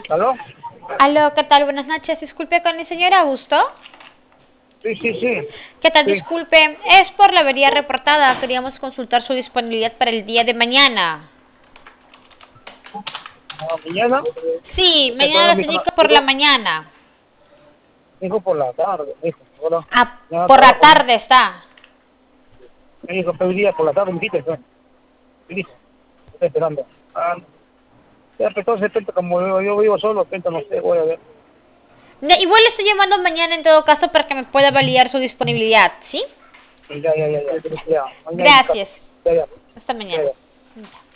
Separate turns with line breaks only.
¿Aló?
Aló, ¿qué tal? Buenas noches. Disculpe con el señor Augusto.
Sí, sí, sí.
¿Qué tal?
Sí.
Disculpe, es por la avería reportada. Queríamos consultar su disponibilidad para el día de mañana.
Mañana,
Sí,
todavía
mañana
me
los
dijo,
indico por la mañana.
dijo por la tarde, dijo. Ahora,
Ah,
ya
por la
trabajo, ¿no?
tarde está.
Me dijo que hoy día por la tarde me dijiste, ¿no? Me dijo, estoy esperando. Ya, pero entonces, como yo vivo solo, no sé, voy a ver.
Igual le estoy llamando mañana en todo caso para que me pueda validar su disponibilidad, ¿sí?
Ya, ya, ya, ya. Ya, mañana en mi casa.
Gracias.
Ya, ya,
Hasta
ya,
mañana.
ya.